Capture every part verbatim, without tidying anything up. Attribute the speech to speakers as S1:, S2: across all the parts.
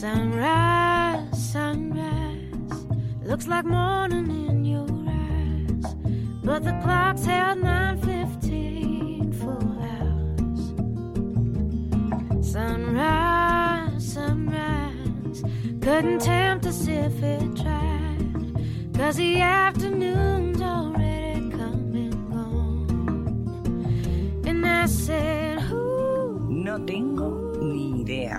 S1: Sunrise, sunrise, looks like morning in your eyes, but the clock's held nine fifteen full hours. Sunrise, sunrise, couldn't tempt us if it tried, 'cause the afternoon's already come and gone. And I said, ooh,
S2: no tengo ni idea.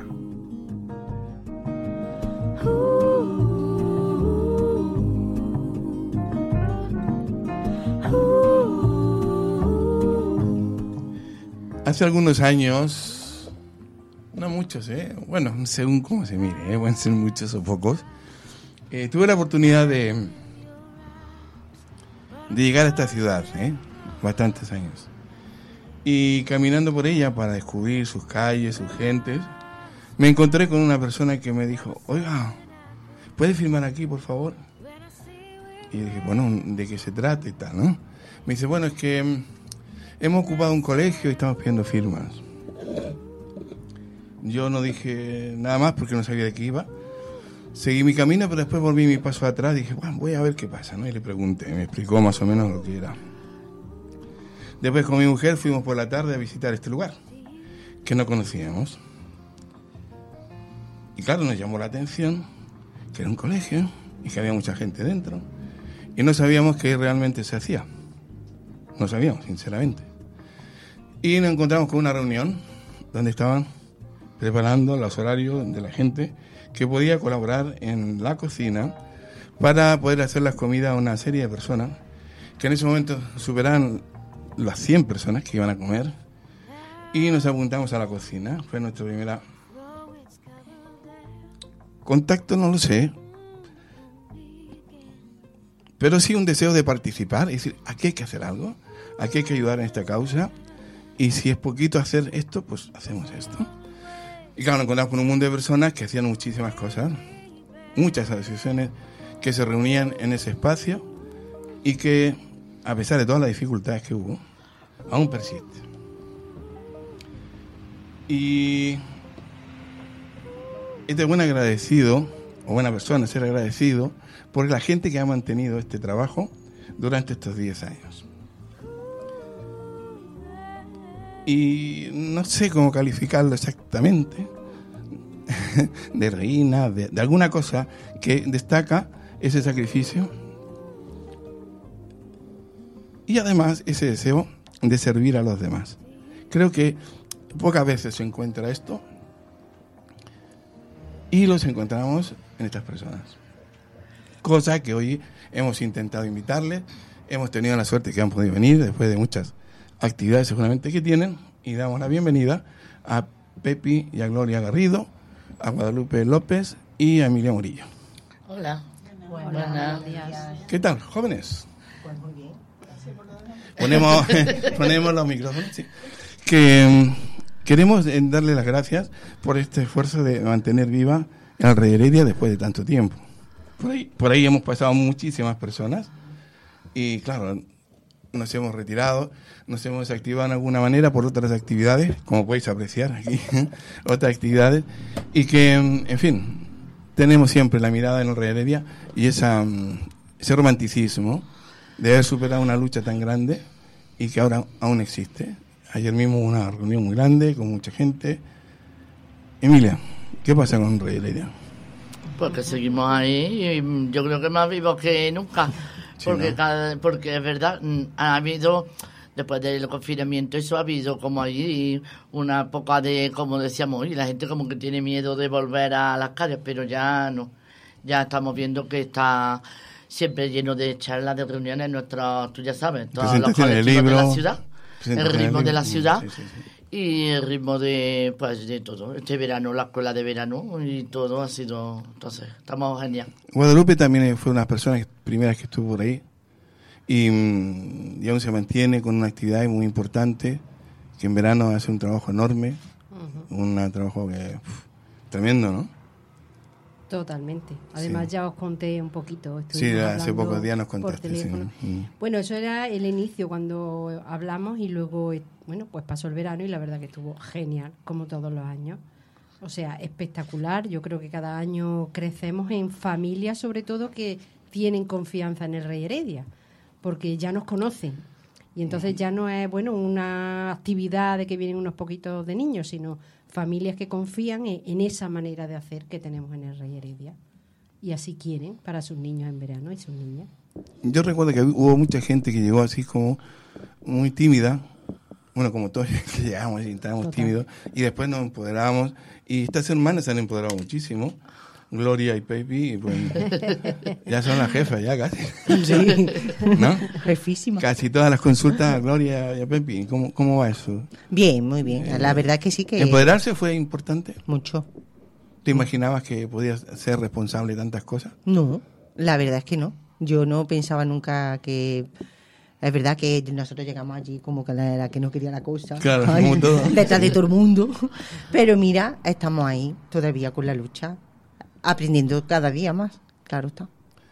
S3: Hace algunos años, no muchos, ¿eh? Bueno, según cómo se mire, ¿eh? Pueden ser muchos o pocos, eh, tuve la oportunidad de, de llegar a esta ciudad, ¿eh? Bastantes años. Y caminando por ella para descubrir sus calles, sus gentes, me encontré con una persona que me dijo, oiga, ¿puede firmar aquí, por favor? Y dije, bueno, ¿de qué se trata y tal, no? Me dice, bueno, es que mm, hemos ocupado un colegio y estamos pidiendo firmas. Yo no dije nada más porque no sabía de qué iba. Seguí mi camino, pero después volví mi paso atrás y dije, bueno, voy a ver qué pasa, ¿no? Y le pregunté, me explicó más o menos lo que era. Después con mi mujer fuimos por la tarde a visitar este lugar, que no conocíamos. Y claro, nos llamó la atención que era un colegio y que había mucha gente dentro. Y no sabíamos qué realmente se hacía. No sabíamos, sinceramente. Y nos encontramos con una reunión donde estaban preparando los horarios de la gente que podía colaborar en la cocina para poder hacer las comidas a una serie de personas que en ese momento superaban las cien personas que iban a comer. Y nos apuntamos a la cocina. Fue nuestra primera contacto, no lo sé, pero sí un deseo de participar y decir, aquí hay que hacer algo, aquí hay que ayudar en esta causa, y si es poquito hacer esto, pues hacemos esto. Y claro, nos encontramos con un mundo de personas que hacían muchísimas cosas, muchas asociaciones que se reunían en ese espacio y que, a pesar de todas las dificultades que hubo, aún persiste. Y es de buen agradecido, o buena persona, ser agradecido por la gente que ha mantenido este trabajo durante estos diez años. Y no sé cómo calificarlo exactamente, de reina, de, de alguna cosa que destaca ese sacrificio y además ese deseo de servir a los demás. Creo que pocas veces se encuentra esto y los encontramos en estas personas. Cosa que hoy hemos intentado invitarles, hemos tenido la suerte que han podido venir después de muchas actividades seguramente que tienen, y damos la bienvenida a Pepi y a Gloria Garrido, a Guadalupe López y a Emilia Murillo.
S4: Hola.
S5: Buenas.
S4: Buenas.
S3: ¿Qué tal, jóvenes?
S5: Pues muy bien.
S3: Ponemos, ponemos los micrófonos, sí. Que um, queremos eh, darle las gracias por este esfuerzo de mantener viva el Rey Heredia después de tanto tiempo. Por ahí, por ahí hemos pasado muchísimas personas y claro, nos hemos retirado, nos hemos activado en alguna manera por otras actividades, como podéis apreciar aquí, otras actividades, y que, en fin, tenemos siempre la mirada en el Rey Heredia y esa, ese romanticismo de haber superado una lucha tan grande y que ahora aún existe. Ayer mismo hubo una reunión muy grande con mucha gente. Emilia, ¿qué pasa con el Rey Heredia?
S4: Porque seguimos ahí y yo creo que más vivos que nunca.
S3: Sí,
S4: porque,
S3: ¿no?
S4: cada, porque es verdad, ha habido, después del confinamiento, eso ha habido como ahí una poca de, como decíamos, y la gente como que tiene miedo de volver a las calles, pero ya no. Ya estamos viendo que está siempre lleno de charlas, de reuniones, nuestros, tú ya sabes, todos los colectivos de la ciudad, el ritmo de la ciudad. Sí, sí, sí. Y el ritmo de, pues, de todo. Este verano, la escuela de verano y todo ha sido... Entonces, estamos genial.
S3: Guadalupe también fue una de las personas primeras que estuvo por ahí y, y aún se mantiene con una actividad muy importante que en verano hace un trabajo enorme, uh-huh. un trabajo que uf, tremendo, ¿no?
S5: Totalmente. Además, sí. ya os conté un poquito.
S3: Sí, hace pocos días nos contaste.
S5: Sí. Mm. Bueno, eso era el inicio cuando hablamos y luego, bueno, pues pasó el verano y la verdad que estuvo genial, como todos los años. O sea, espectacular. Yo creo que cada año crecemos en familias, sobre todo, que tienen confianza en el Rey Heredia, porque ya nos conocen. Y entonces ya no es, bueno, una actividad de que vienen unos poquitos de niños, sino familias que confían en, en esa manera de hacer que tenemos en el Rey Heredia. Y así quieren para sus niños en verano y sus niñas.
S3: Yo recuerdo que hubo mucha gente que llegó así como muy tímida, bueno, como todos que llegamos y estábamos
S5: Total.
S3: tímidos, y después nos empoderamos, y estas hermanas se han empoderado muchísimo, Gloria y Pepi, y pues, ya son las jefas, ya casi,
S6: Sí,
S3: ¿no?
S6: jefísima.
S3: Casi todas las consultas a Gloria y a Pepi, ¿cómo, cómo va eso?
S6: Bien, muy bien. La verdad que sí que...
S3: ¿Empoderarse fue importante?
S6: Mucho.
S3: ¿Te imaginabas que podías ser responsable de tantas cosas?
S6: No, la verdad es que no. Yo no pensaba nunca que... Es verdad que nosotros llegamos allí como que la, la que no quería la cosa.
S3: Claro,
S6: Ay,
S3: como todo.
S6: detrás de todo el mundo. Pero mira, estamos ahí todavía con la lucha, aprendiendo cada día más. Claro está.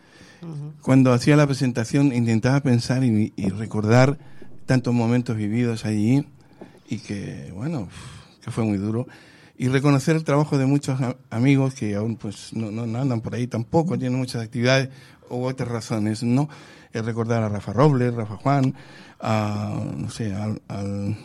S3: Cuando hacía la presentación intentaba pensar y, y recordar tantos momentos vividos allí y que, bueno, que fue muy duro. Y reconocer el trabajo de muchos a- amigos que aún pues no, no, no andan por ahí tampoco, tienen muchas actividades u otras razones, ¿no? Es recordar a Rafa Robles, Rafa Juan, a, no sé, al, al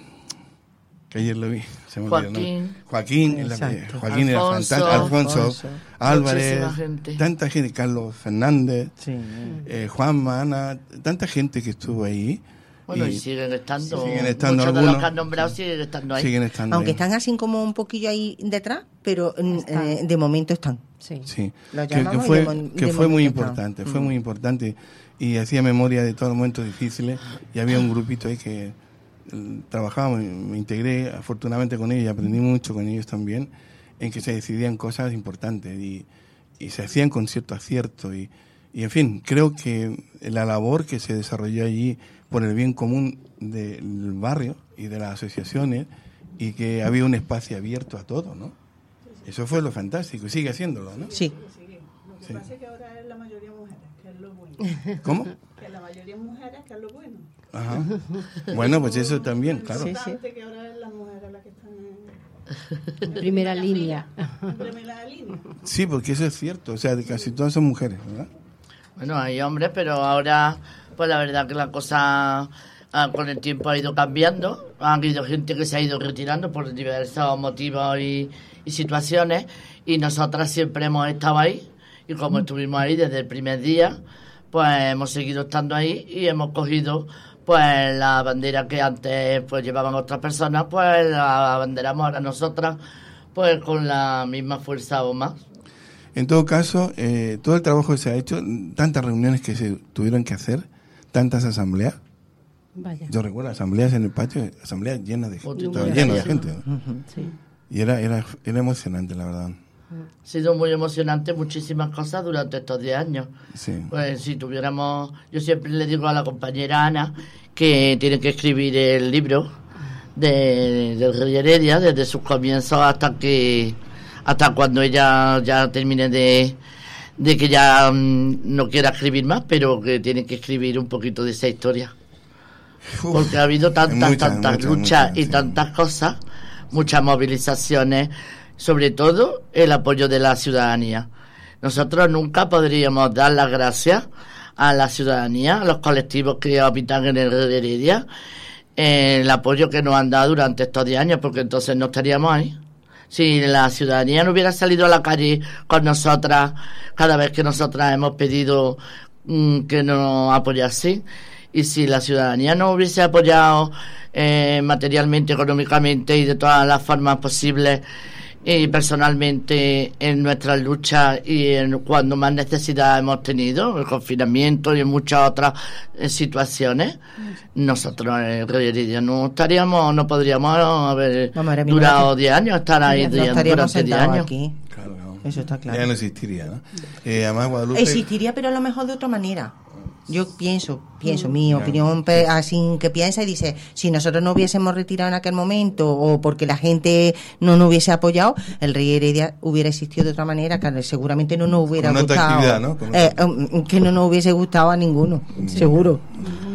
S3: que ayer lo vi, se me olvidó el nombre.
S4: Joaquín.
S3: Joaquín, es la que-
S6: Exacto.
S3: Joaquín era
S4: Alfonso.
S3: fantástico, Alfonso,
S6: Alfonso.
S3: Álvarez,
S4: Muchísima gente.
S3: tanta gente, Carlos Fernández,
S6: Sí.
S3: eh, Juanma, Ana, tanta gente que estuvo ahí.
S4: Bueno, y,
S3: y
S4: siguen estando.
S3: siguen estando
S4: muchos de
S3: algunos.
S4: los que han nombrado siguen estando ahí.
S3: siguen estando
S6: Aunque
S3: ahí.
S6: están así como un poquillo ahí detrás, pero mm,
S5: Están.
S6: eh, de momento están.
S5: Sí.
S3: Sí,
S6: Lo
S3: que, que
S6: llamamos y
S3: fue,
S6: de mon-
S3: que
S6: de
S3: fue muy
S6: momento
S3: importante,
S6: está.
S3: fue
S6: Mm.
S3: muy importante y hacía memoria de todos los momentos difíciles y había un grupito ahí que eh, trabajábamos, me integré afortunadamente con ellos y aprendí mucho con ellos también, en que se decidían cosas importantes y, y se hacían con cierto acierto y, y en fin, creo que la labor que se desarrolló allí por el bien común del barrio y de las asociaciones y que había un espacio abierto a todo, ¿no? Eso fue lo fantástico y sigue haciéndolo, ¿no?
S6: Sí.
S7: Lo que
S3: Sí.
S7: pasa es que ahora es la mayoría mujeres, que es lo bueno.
S3: ¿Cómo?
S7: Que la mayoría mujeres, que es lo bueno.
S3: Ajá. Bueno, pues eso también, claro.
S6: Sí,
S7: Es
S6: sí.
S7: importante que ahora es las mujeres las que están en,
S5: En primera línea.
S7: en primera línea.
S3: Sí, porque eso es cierto. O sea, de casi todas son mujeres, ¿verdad?
S4: Bueno, hay hombres, pero ahora, pues la verdad que la cosa ah, con el tiempo ha ido cambiando. Ha habido gente que se ha ido retirando por diversos motivos y, y situaciones. Y nosotras siempre hemos estado ahí. Y como estuvimos ahí desde el primer día, pues hemos seguido estando ahí y hemos cogido pues la bandera que antes pues llevaban otras personas, pues la abanderamos ahora nosotras, pues con la misma fuerza o más.
S3: En todo caso, eh, todo el trabajo que se ha hecho, tantas reuniones que se tuvieron que hacer, tantas asambleas.
S5: Vaya.
S3: Yo recuerdo asambleas en el patio, asambleas llenas de gente,
S4: Multitud.
S3: estaba lleno de gente, ¿no?
S6: Ujú.
S5: Sí.
S3: Y era, era, era emocionante, la verdad.
S4: Ha sido muy emocionante muchísimas cosas durante estos diez años.
S3: Sí.
S4: Pues si tuviéramos, yo siempre le digo a la compañera Ana que tiene que escribir el libro de, del Rey Heredia desde sus comienzos hasta que hasta cuando ella ya termine de, de que ya mm, no quiera escribir más, pero que tiene que escribir un poquito de esa historia.
S3: Uf,
S4: Porque ha habido tantas,
S3: muchas,
S4: tantas
S3: muchas,
S4: luchas
S3: muchas,
S4: y
S3: sí.
S4: tantas cosas, muchas movilizaciones, sobre todo el apoyo de la ciudadanía. Nosotros nunca podríamos dar las gracias a la ciudadanía, a los colectivos que habitan en el Rey Heredia, eh, el apoyo que nos han dado durante estos diez años, porque entonces no estaríamos ahí. Si la ciudadanía no hubiera salido a la calle con nosotras cada vez que nosotras hemos pedido mm, que nos apoyase, y si la ciudadanía no hubiese apoyado eh, materialmente, económicamente y de todas las formas posibles y personalmente en nuestras luchas y en cuando más necesidad hemos tenido, el confinamiento y en muchas otras eh, situaciones, nosotros en el Rey Heredia no estaríamos, no podríamos haber
S6: Vamos, ahora mismo
S4: durado
S6: no-
S4: diez años, estar ahí
S6: No
S4: di-
S6: estaríamos
S4: durante diez
S6: sentados
S4: años.
S6: aquí.
S3: Claro, claro.
S6: Eso está claro.
S3: Ya no existiría, ¿no? Eh, además, Guadalupe...
S6: Existiría, pero a lo mejor de otra manera. Yo pienso, pienso, mi opinión pe- así que piensa y dice, si nosotros no hubiésemos retirado en aquel momento o porque la gente no nos hubiese apoyado, el Rey Heredia hubiera existido de otra manera, que seguramente no nos hubiera
S3: Con otra
S6: gustado.
S3: actividad, ¿no? Con
S6: Eh,
S3: otra-
S6: um, que no nos hubiese gustado a ninguno, seguro.
S7: Una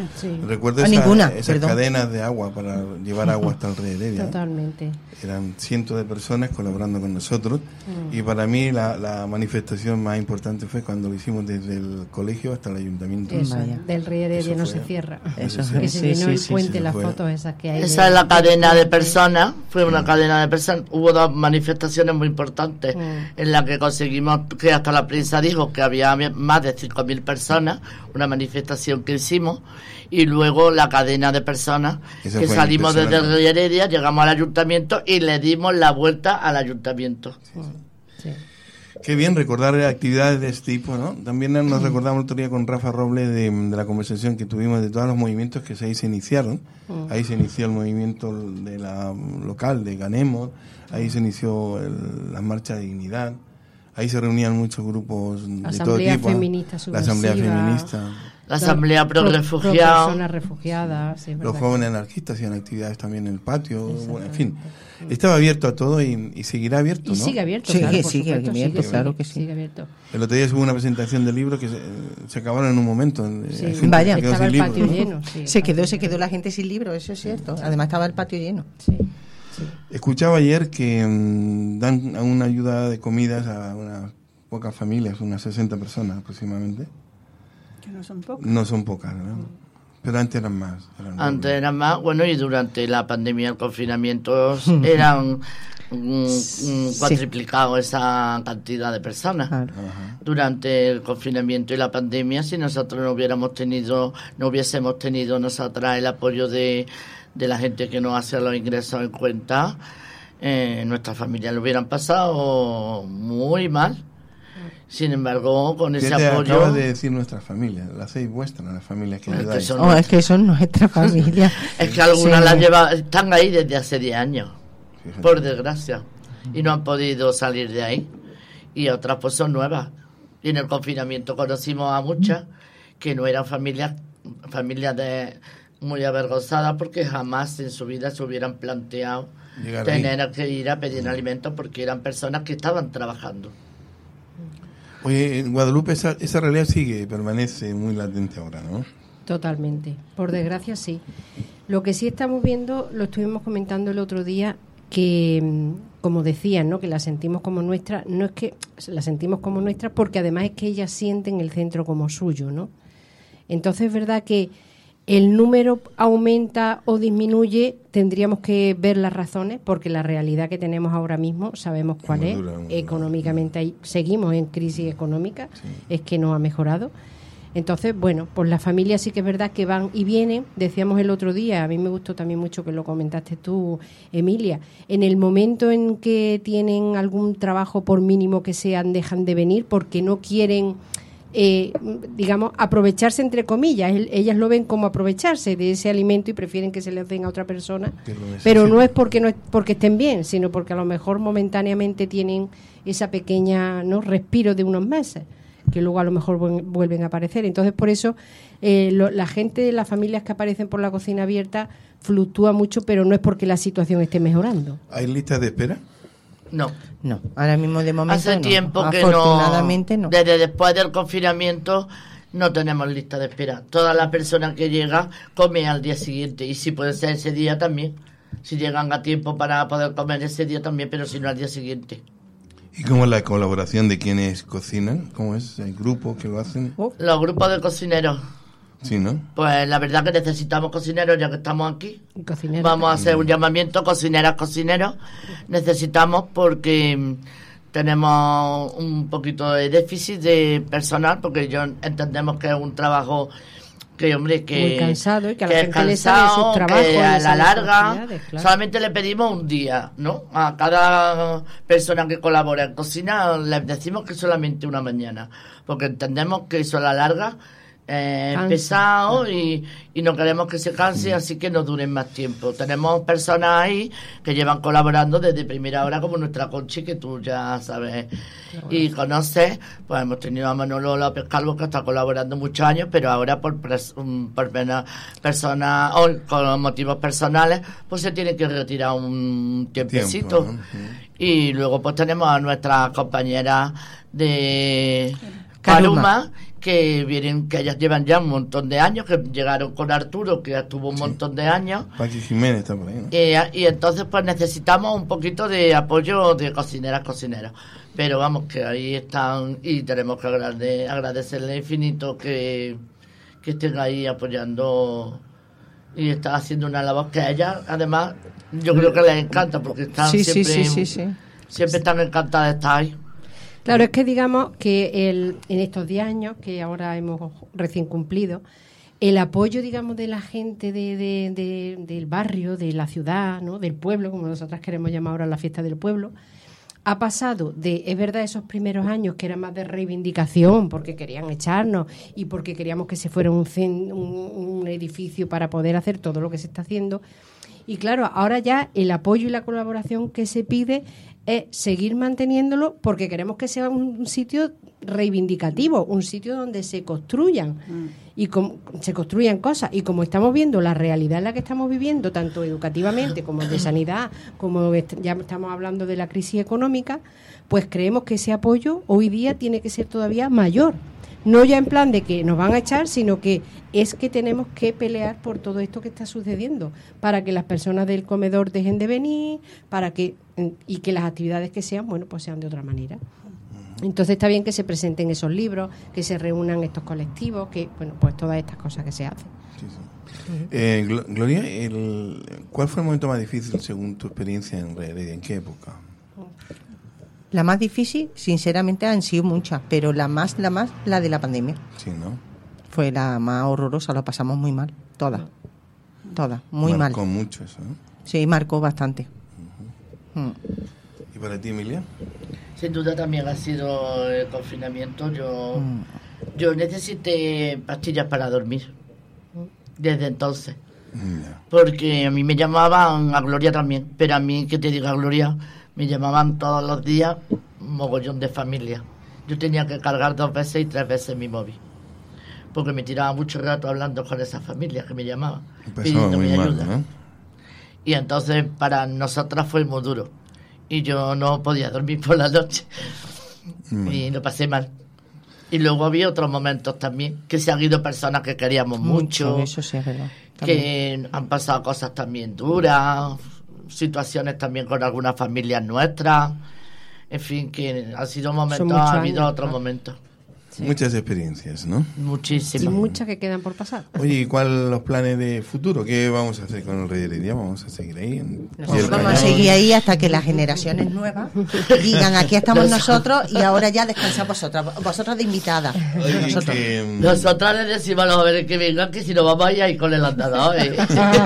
S5: Sí.
S3: Recuerdo
S6: O
S3: esa-
S6: ninguna,
S3: esas
S6: perdón.
S3: cadenas de agua para llevar agua hasta el Rey Heredia.
S5: Totalmente.
S3: Eran cientos de personas colaborando con nosotros
S5: Mm.
S3: y para mí la, la manifestación más importante fue cuando lo hicimos desde el colegio hasta el ayuntamiento.
S5: Eso,
S6: Vaya.
S5: del Rey Heredia
S3: Eso
S5: no
S3: fue.
S5: se cierra.
S6: Eso
S3: Sí,
S5: Que
S3: sí.
S5: se llenó
S6: sí,
S5: el
S6: sí,
S5: puente,
S3: sí,
S5: las
S3: fue.
S5: fotos esas que hay.
S4: Esa
S5: de-
S4: es la cadena de
S5: de-
S4: personas, fue una cadena de personas. Hubo dos manifestaciones muy importantes
S5: Mm.
S4: en las que conseguimos, que hasta la prensa dijo que había más de cinco mil personas, una manifestación que hicimos, y luego la cadena de personas
S3: Esa
S4: que
S3: fue
S4: salimos desde el
S3: impresionante.
S4: Rey Heredia, llegamos al ayuntamiento y le dimos la vuelta al ayuntamiento.
S5: Sí.
S3: Qué bien recordar actividades de este tipo, ¿no? También nos recordamos el otro día con Rafa Robles de, de la conversación que tuvimos de todos los movimientos que ahí se iniciaron. Ahí se inició el movimiento de la local, de Ganemos, ahí se inició el- la marcha de dignidad, ahí se reunían muchos grupos de todo
S5: Asamblea
S3: tipo.
S5: feminista
S3: La asamblea
S5: subversiva.
S3: feminista,
S4: La Asamblea Pro
S5: Pro-
S4: Refugiados.
S5: pro personas refugiadas, sí, es
S3: los
S5: verdad.
S3: jóvenes anarquistas hacían actividades también en el patio, bueno, en fin. Estaba abierto a todo y, y seguirá abierto,
S5: Y
S3: ¿no?
S5: sigue abierto,
S6: Sigue,
S5: claro, por
S6: sigue
S5: supuesto,
S6: abierto,
S5: sigue,
S6: claro
S5: sigue,
S6: que sí.
S5: sigue abierto.
S3: El otro día hubo una presentación de libros que se, se acabaron en un momento.
S5: Sí,
S3: Hay gente
S6: Vaya.
S3: que quedó
S5: estaba
S3: sin
S5: el
S3: libros,
S5: patio
S3: ¿no?
S5: lleno. sí, el
S6: Se
S5: patio
S6: quedó, se
S5: lleno.
S6: quedó la gente sin libros, eso es cierto. Además estaba el patio lleno.
S5: Sí, sí.
S3: Escuchaba ayer que mm, dan una ayuda de comidas a unas pocas familias, unas sesenta personas aproximadamente.
S7: Que no son pocos.
S3: No son pocas, ¿no? Pero antes eran más. eran
S4: Antes
S3: doble.
S4: eran más, bueno, y durante la pandemia, el confinamiento, eran mm, mm, cuatriplicado esa cantidad de personas.
S6: Claro.
S3: Ajá.
S4: Durante el confinamiento y la pandemia, si nosotros no hubiéramos tenido, no hubiésemos tenido nosotras el apoyo de, de la gente que nos hace los ingresos en cuenta, eh, nuestras familias lo hubieran pasado muy mal. Sin embargo, con
S3: ¿Qué
S4: ese
S3: te
S4: apoyo,
S3: acabas de decir nuestras familias? Las seis vuestras, las familias que
S4: Es que
S3: ayudáis.
S4: son-
S6: Oh, es que son nuestra familia.
S4: es que algunas
S6: Sí.
S4: las lleva, están ahí desde hace diez años.
S3: Fíjate.
S4: Por desgracia, y no han podido salir de ahí, y otras pues son nuevas. Y en el confinamiento conocimos a muchas que no eran familias familias de muy avergonzadas porque jamás en su vida se hubieran planteado
S3: Llegar ahí.
S4: tener que ir a pedir alimentos porque eran personas que estaban trabajando.
S3: Oye, en Guadalupe esa, esa realidad sigue, permanece muy latente ahora, ¿no?
S5: Totalmente. Por desgracia, sí. Lo que sí estamos viendo, lo estuvimos comentando el otro día, que, mm, como decían, ¿no? Que la sentimos como nuestra, no es que la sentimos como nuestra, porque además es que ellas sienten el centro como suyo, ¿no? Entonces es verdad que el número aumenta o disminuye, tendríamos que ver las razones, porque la realidad que tenemos ahora mismo sabemos cuál
S3: muy
S5: es.
S3: dura, muy dura.
S5: Económicamente hay- seguimos en crisis económica, es que no ha mejorado. Entonces, bueno, pues las familias sí que es verdad que van y vienen. Decíamos el otro día, a mí me gustó también mucho que lo comentaste tú, Emilia, en el momento en que tienen algún trabajo, por mínimo que sean, dejan de venir porque no quieren, eh, digamos, aprovecharse entre comillas. El- ellas lo ven como aprovecharse de ese alimento y prefieren que se le den a otra persona.
S3: Que lo necesiten.
S5: Pero no es porque no es porque estén bien, sino porque a lo mejor momentáneamente tienen esa pequeña, ¿no?, respiro de unos meses, que luego a lo mejor vuel- vuelven a aparecer. Entonces, por eso, eh, lo- la gente, las familias que aparecen por la cocina abierta fluctúa mucho, pero no es porque la situación esté mejorando.
S3: ¿Hay listas de espera?
S4: No.
S6: No, ahora mismo de momento
S4: Hace
S6: no.
S4: tiempo que no,
S6: Afortunadamente no.
S4: desde después del confinamiento no tenemos lista de espera. Toda la persona que llega come al día siguiente y si puede ser ese día también. Si llegan a tiempo para poder comer ese día también, pero si no al día siguiente.
S3: ¿Y cómo es la colaboración de quienes cocinan? ¿Cómo es? ¿Hay grupos que lo hacen?
S4: Los grupos de cocineros,
S3: Sí, ¿no?
S4: pues la verdad que necesitamos cocineros ya que estamos aquí.
S5: Y cocineros.
S4: Vamos a hacer un llamamiento, cocineras, cocineros. Necesitamos porque mm, tenemos un poquito de déficit de personal, porque yo entendemos que es un trabajo que, hombre, que,
S5: Muy cansado y que a la
S4: que es
S5: gente le sale sus
S4: cansado,
S5: trabajos,
S4: que
S5: le
S4: a la
S5: salen sus
S4: larga
S5: actividades, claro.
S4: solamente le pedimos un día, ¿no? A cada persona que colabora en cocina le decimos que solamente una mañana, porque entendemos que eso a la larga eh, es
S5: Cansa.
S4: pesado y, y no queremos que se canse, así que no duren más tiempo. Tenemos personas ahí que llevan colaborando desde primera hora, como nuestra Conchi, que tú ya sabes y conoces. Pues hemos tenido a Manolo López Calvo, que está colaborando muchos años, pero ahora por, pres- um, por pena- personas o con motivos personales, pues se tiene que retirar un tiempecito.
S3: Tiempo, ¿no? Sí.
S4: Y luego pues tenemos a nuestra compañera de
S6: Caruma.
S4: Caruma, que vienen, que ellas llevan ya un montón de años, que llegaron con Arturo, que ya estuvo un sí. montón de años.
S3: Paqui Jiménez está por ahí, ¿no?
S4: Eh, y entonces pues necesitamos un poquito de apoyo de cocineras, cocineros. Pero vamos, que ahí están y tenemos que agrade, agradecerle infinito que, que estén ahí apoyando y están haciendo una labor que a ellas, además, yo creo que les encanta porque están
S6: sí,
S4: siempre,
S6: sí, sí, sí, sí.
S4: siempre están encantadas de estar ahí.
S5: Claro, es que digamos que el, en estos diez años que ahora hemos recién cumplido, el apoyo, digamos, de la gente de, de, de, del barrio, de la ciudad, ¿no? Del pueblo, como nosotras queremos llamar ahora la fiesta del pueblo, ha pasado de, es verdad, esos primeros años que eran más de reivindicación, porque querían echarnos y porque queríamos que se fuera un, un, un edificio para poder hacer todo lo que se está haciendo. Y claro, ahora ya el apoyo y la colaboración que se pide es seguir manteniéndolo porque queremos que sea un, un sitio reivindicativo, un sitio donde se construyan mm. y com, se construyan cosas. Y como estamos viendo la realidad en la que estamos viviendo, tanto educativamente como de sanidad, como est- ya estamos hablando de la crisis económica, pues creemos que ese apoyo hoy día tiene que ser todavía mayor. No ya en plan de que nos van a echar, sino que es que tenemos que pelear por todo esto que está sucediendo, para que las personas del comedor dejen de venir, para que y que las actividades que sean, bueno, pues sean de otra manera. Entonces está bien que se presenten esos libros, que se reúnan estos colectivos, que, bueno, pues todas estas cosas que se hacen.
S3: Sí, sí. Uh-huh. eh, Gl- Gloria, el, ¿cuál fue el momento más difícil según tu experiencia en Heredia? ¿En qué época?
S6: La más difícil, sinceramente, han sido muchas, pero la más, la más, la de la pandemia.
S3: Sí, ¿no?
S6: Fue la más horrorosa, lo pasamos muy mal, todas, todas, muy
S3: marcó
S6: mal.
S3: Marcó mucho eso, ¿no?
S6: Sí, marcó bastante.
S3: Uh-huh.
S6: Mm.
S3: ¿Y para ti, Emilia?
S4: Sin duda también ha sido el confinamiento. Yo,
S6: Mm.
S4: yo necesité pastillas para dormir desde entonces.
S3: Yeah.
S4: Porque a mí me llamaban, a Gloria también, pero a mí, que te diga Gloria, me llamaban todos los días un mogollón de familia. Yo tenía que cargar dos veces y tres veces mi móvil, porque me tiraba mucho rato hablando con esas familias que me llamaban, pidiendo mi ayuda. Mal, ¿no? Y entonces para nosotras fue muy duro. Y yo no podía dormir por la noche. Mm. Y lo pasé mal. Y luego había otros momentos también, que se han ido personas que queríamos mucho, mucho
S6: eso sí es verdad.
S4: Que han pasado cosas también duras, situaciones también con algunas familias nuestras, en fin, que han sido momentos, ha habido años, otros ¿no? momentos.
S3: Sí. Muchas experiencias, ¿no?
S4: Muchísimas.
S5: Y muchas que quedan por pasar.
S3: Oye, ¿y cuáles los planes de futuro? ¿Qué vamos a hacer con el Rey de Heredia? ¿Vamos a seguir ahí? En
S6: nosotros vamos a seguir ahí hasta que las generaciones nuevas digan, aquí estamos nosotros y ahora ya descansad vosotras, vosotras de invitadas.
S3: Oye,
S6: nosotros.
S3: Que...
S4: Nosotras les decimos a los jóvenes que vengan que si no vamos a ir ahí con el andador. ¿eh?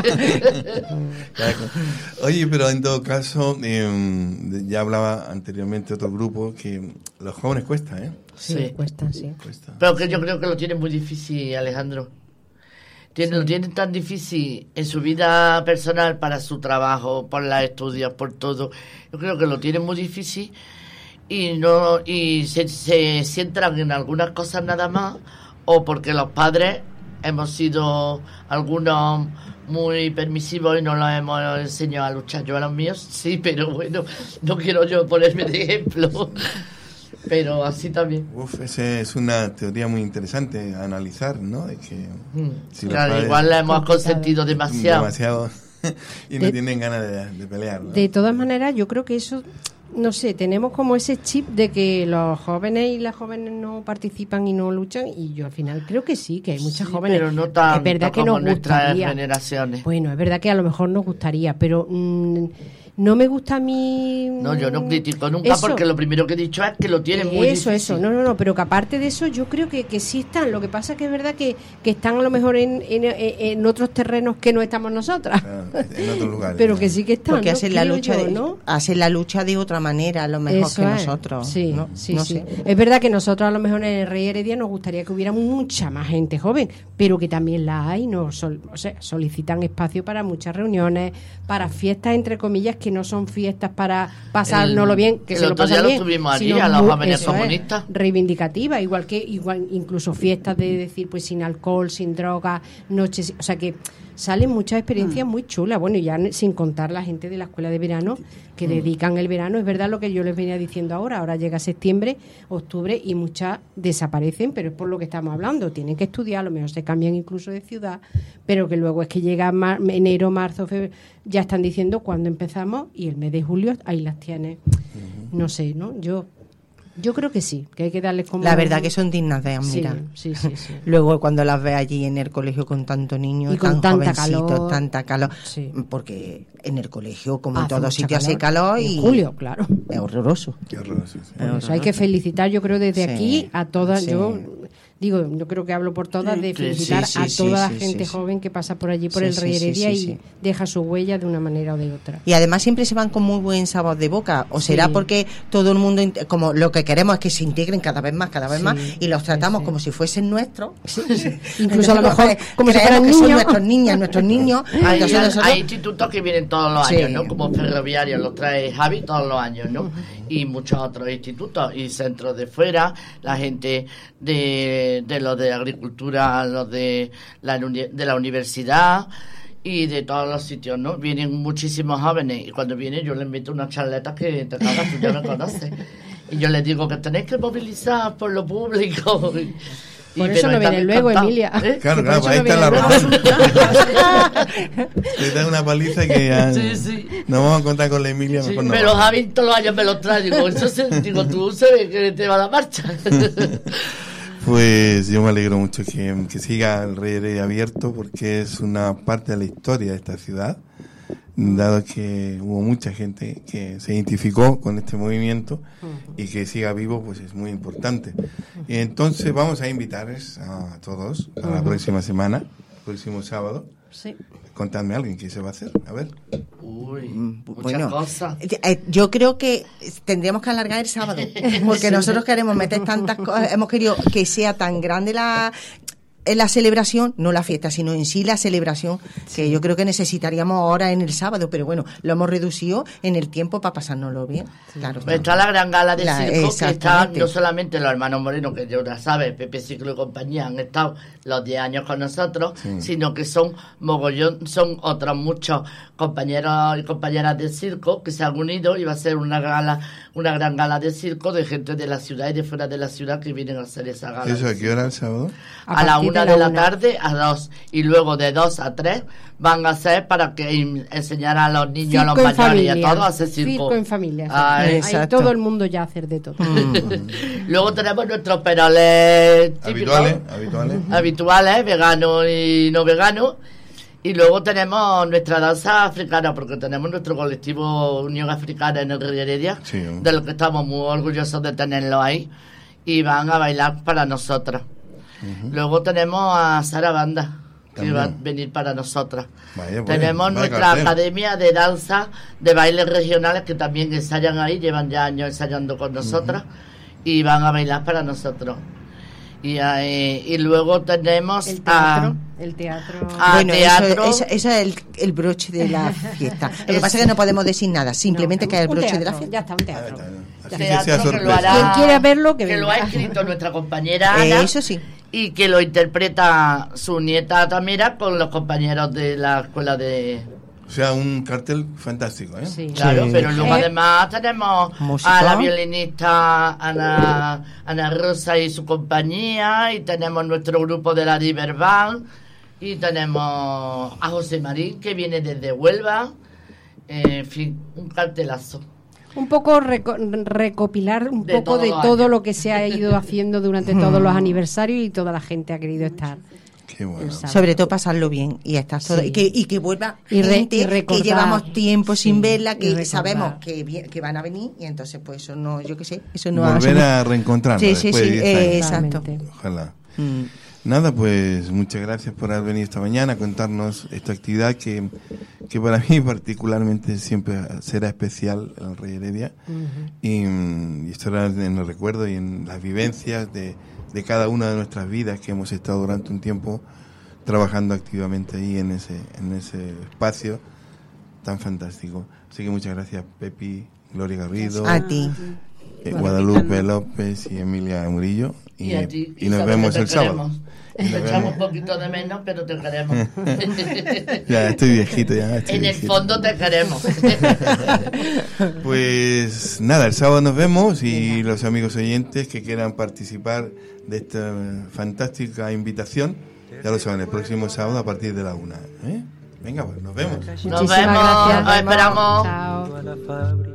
S3: Oye, pero en todo caso, eh, ya hablaba anteriormente otro grupo que los jóvenes cuesta, ¿eh?
S5: Sí, sí, cuesta, sí.
S3: Cuesta.
S4: Pero que yo creo que lo tienen muy difícil, Alejandro. Tienen, sí. Lo tienen tan difícil en su vida personal, para su trabajo, por los estudios, por todo. Yo creo que lo tienen muy difícil y no y se, se centran en algunas cosas nada más, o porque los padres hemos sido algunos muy permisivos y no los hemos enseñado a luchar. Yo a los míos sí, pero bueno, no quiero yo ponerme de ejemplo. Pero así también.
S3: Uf, esa es una teoría muy interesante a analizar, ¿no? De que
S4: mm.
S3: si
S4: claro, padres, igual la hemos consentido demasiado.
S3: Demasiado y no
S5: de,
S3: tienen ganas de, de pelear, ¿no?
S5: De todas maneras, yo creo que eso, no sé, tenemos como ese chip de que los jóvenes y las jóvenes no participan y no luchan, y yo al final creo que sí, que hay muchas
S4: sí,
S5: jóvenes.
S4: Pero no tanto
S5: es verdad que
S4: como
S5: nos gustaría.
S4: Generaciones.
S5: Bueno, es verdad que a lo mejor nos gustaría, pero mmm, no me gusta a mí.
S4: No, yo no critico nunca,
S5: eso.
S4: Porque lo primero que he dicho es que lo tienen muy
S5: eso,
S4: difícil.
S5: Eso, eso, no, no, no, pero que aparte de eso yo creo que, que sí están. Lo que pasa es que es verdad que, que están a lo mejor en, en, en otros terrenos que no estamos nosotras.
S3: Ah, en otros lugares.
S5: Pero que sí que están.
S6: Porque
S5: ¿no?
S6: hacen la lucha
S5: yo,
S6: de,
S5: ¿no?
S6: hacen la lucha de otra manera, a lo mejor
S5: eso
S6: que
S5: es.
S6: nosotros.
S5: Sí,
S6: ¿no?
S5: sí,
S6: no
S5: sí.
S6: sé.
S5: Es verdad que nosotros a lo mejor en el Rey Heredia nos gustaría que hubiera mucha más gente joven, pero que también la hay, no sol, o sea, solicitan espacio para muchas reuniones, para fiestas entre comillas que no son fiestas para pasárnoslo bien, que
S4: el
S5: se lo
S4: otro
S5: pasan
S4: día
S5: bien,
S4: lo tuvimos allí,
S5: sino
S4: a los
S5: muy,
S4: jóvenes
S5: eso
S4: comunistas.
S5: Es, reivindicativa, igual que igual incluso fiestas de decir pues sin alcohol, sin drogas, noches, o sea que salen muchas experiencias muy chulas. Bueno, y ya sin contar la gente de la escuela de verano que mm. dedican el verano. Es verdad lo que yo les venía diciendo ahora. Ahora llega septiembre, octubre y muchas desaparecen, pero es por lo que estamos hablando. Tienen que estudiar, a lo mejor se cambian incluso de ciudad, pero que luego es que llega mar, enero, marzo, febrero, ya están diciendo cuándo empezamos y el mes de julio ahí las tienes. Uh-huh. No sé, ¿no? Yo... Yo creo que sí, que hay que darles como...
S6: La verdad que son dignas de admirar.
S5: Sí, sí, sí, sí.
S6: Luego cuando las ves allí en el colegio con tantos niños,
S5: y con
S6: tan
S5: tanta
S6: jovencitos,
S5: calor.
S6: tanta calor,
S5: Sí.
S6: porque en el colegio, como
S5: Hace
S6: en todos
S5: mucha
S6: sitios, hace calor y...
S5: En julio, claro.
S6: Es horroroso.
S3: Qué horror, sí, sí.
S5: Por eso hay que felicitar, yo creo, desde
S6: Sí,
S5: aquí a todas...
S6: sí.
S5: Yo digo, yo creo que hablo por todas, de
S6: Sí,
S5: felicitar
S6: sí, sí,
S5: a
S6: sí,
S5: toda
S6: sí,
S5: la gente
S6: sí, sí.
S5: joven que pasa por allí, por
S6: Sí,
S5: el
S6: sí,
S5: Rey
S6: sí,
S5: Heredia
S6: sí,
S5: y
S6: sí.
S5: deja su huella de una manera o de otra.
S6: Y además siempre se van con muy buen sabor de boca. O
S5: Sí.
S6: será porque todo el mundo, int- como lo que queremos es que se integren cada vez más, cada vez
S5: Sí,
S6: más, y los tratamos
S5: sí, sí.
S6: como si fuesen nuestros.
S5: Incluso a lo mejor
S6: Entonces,
S5: como si
S6: creemos
S5: fueran
S6: que son
S5: niños.
S6: nuestros niñas, nuestros niños.
S4: Hay,
S6: Entonces nosotros-
S4: hay institutos que vienen todos los
S6: Sí.
S4: años, ¿no? Como ferroviarios, los trae Javi todos los años, ¿no? Y muchos otros institutos y centros de fuera, la gente de, de los de agricultura, los de la, uni- de la universidad y de todos los sitios, ¿no? Vienen muchísimos jóvenes y cuando vienen yo les meto unas charletas que te cagas, tú ya me conoces. Y yo les digo que tenéis que movilizar por lo público. Y- y
S5: Por eso
S4: pero
S5: no
S4: están
S5: viene luego,
S4: encantados,
S5: Emilia.
S4: ¿eh?
S3: Claro,
S5: Por
S3: claro,
S5: eso
S3: ahí
S5: no
S3: está la
S5: viene
S3: razón. Le da una paliza que ya
S4: Sí, sí.
S3: no vamos a contar con la Emilia,
S4: Sí,
S3: mejor no.
S4: pero Javi todos los años me lo trae. Digo, eso se, digo tú sabes que te va a la marcha.
S3: Pues yo me alegro mucho que, que siga el Rey Heredia abierto porque es una parte de la historia de esta ciudad, dado que hubo mucha gente que se identificó con este movimiento y que siga vivo, pues es muy importante. Y entonces vamos a invitarles a todos a la próxima semana, próximo sábado.
S5: Sí.
S3: Contadme a alguien qué se va a hacer, a ver.
S4: Uy,
S6: Mm,
S4: muchas
S6: bueno,
S4: cosas.
S6: eh, yo creo que tendríamos que alargar el sábado, porque nosotros queremos meter tantas cosas, hemos querido que sea tan grande la la celebración, no la fiesta, sino en sí la celebración, que yo creo que necesitaríamos ahora en el sábado, pero bueno, lo hemos reducido en el tiempo para pasárnoslo bien. Claro.
S4: Pues está la gran gala de
S6: La-
S4: circo, que está
S6: exactamente.
S4: no solamente los hermanos Moreno, que ya sabes, Pepe Ciclo y compañía han estado los diez años con nosotros,
S3: Sí.
S4: sino que son mogollón, son otros muchos compañeros y compañeras de circo que se han unido y va a ser una gala, una gran gala de circo de gente de la ciudad y de fuera de la ciudad que vienen a hacer esa gala.
S3: ¿Eso a qué hora el sábado?
S5: A
S4: A la
S5: partir
S4: una
S5: de
S4: de
S5: la
S4: la
S5: una.
S4: tarde a dos y luego de dos a tres van a ser para que im- enseñar a los niños, a los
S5: Circo en
S4: mayores y a
S5: familia.
S4: todos a hacer circo.
S5: Circo en familia. sí.
S4: Ay,
S5: Ahí
S6: exacto.
S5: todo el mundo ya hacer de todo.
S4: Luego tenemos nuestros peroles típicos,
S3: Habituales, habituales.
S4: habituales, veganos y no veganos. Y luego tenemos nuestra danza africana, porque tenemos nuestro colectivo Unión Africana en el Rey Heredia,
S3: Sí.
S4: de lo que estamos muy orgullosos de tenerlo ahí. Y van a bailar para nosotras. Luego tenemos a Sara Banda, que
S3: También.
S4: va a venir para nosotras.
S3: Vaya, pues,
S4: Tenemos
S3: vaya
S4: nuestra
S3: cartel.
S4: academia de danza, de bailes regionales, que también ensayan ahí, llevan ya años ensayando con nosotras, y van a bailar para nosotros. Y, eh, y luego tenemos
S5: El
S4: a...
S5: teatro. El teatro.
S4: Ah,
S6: Bueno,
S4: teatro.
S6: eso, eso- eso es el, el broche de la fiesta. Lo que pasa es que no podemos decir nada, simplemente
S5: No,
S6: que es el
S5: un
S6: broche de la
S5: teatro,
S6: fiesta.
S5: Ya está, un teatro.
S3: Así que
S4: teatro
S3: sea
S4: que lo
S3: sorpresa.
S4: hará-
S5: Quien quiera verlo, que
S4: que lo ha
S5: venga.
S4: escrito nuestra compañera Ana,
S6: Eso sí.
S4: y que lo interpreta su nieta Tamira con los compañeros de la escuela de...
S3: O sea, un cartel fantástico, ¿eh?
S5: Sí.
S4: Claro,
S6: Sí.
S4: pero luego
S5: Eh,
S4: además tenemos
S6: música.
S4: a la violinista Ana, Ana Rosa y su compañía, y tenemos nuestro grupo de la River Band, y tenemos a José Marín, que viene desde Huelva. En fin, un cartelazo.
S5: Un poco reco- recopilar un
S4: De
S5: poco
S4: todos
S5: de
S4: los
S5: todo
S4: años.
S5: lo que se ha ido haciendo durante todos los aniversarios y toda la gente ha querido estar.
S3: Qué bueno.
S5: el sábado.
S6: Sobre todo pasarlo bien y estar todo,
S5: Sí.
S6: y, que, y que vuelva
S5: Y re-
S6: gente
S5: y recordar.
S6: que llevamos tiempo
S5: Sí,
S6: sin verla,
S5: y
S6: que
S5: recordar.
S6: sabemos que, vi- que van a venir, y entonces pues eso no, yo qué sé, eso no
S3: Volver
S6: hacemos-
S3: a reencontrarnos
S6: Sí, sí,
S3: después
S6: sí,
S3: de diez años.
S6: eh, exacto.
S5: Totalmente.
S3: Ojalá.
S6: Mm.
S3: Nada, pues muchas gracias por haber venido esta mañana a contarnos esta actividad que, que para mí particularmente siempre será especial en el Rey Heredia. y, mm, y estará en los recuerdos y en las vivencias de, de cada una de nuestras vidas que hemos estado durante un tiempo trabajando activamente ahí en ese, en ese espacio tan fantástico. Así que muchas gracias, Pepi, Gloria Garrido,
S6: A ti.
S3: eh, Guadalupe López y Emilia Murillo. Y,
S4: Y a ti,
S3: y nos
S4: sabes
S3: vemos
S4: que te
S3: el sábado.
S4: queremos.
S3: Y nos
S4: Te
S3: vemos.
S4: echamos un poquito de menos, pero te queremos.
S3: Ya estoy viejito, ya estoy
S4: En el
S3: viejito.
S4: fondo te queremos.
S3: Pues nada, el sábado nos vemos y los amigos oyentes que quieran participar de esta fantástica invitación, ya lo saben, el próximo sábado a partir de la una. ¿eh? Venga, pues nos vemos.
S4: Nos
S5: Muchísimas
S4: vemos,
S5: gracias.
S4: os esperamos.
S5: Chao.
S8: a la fábrica.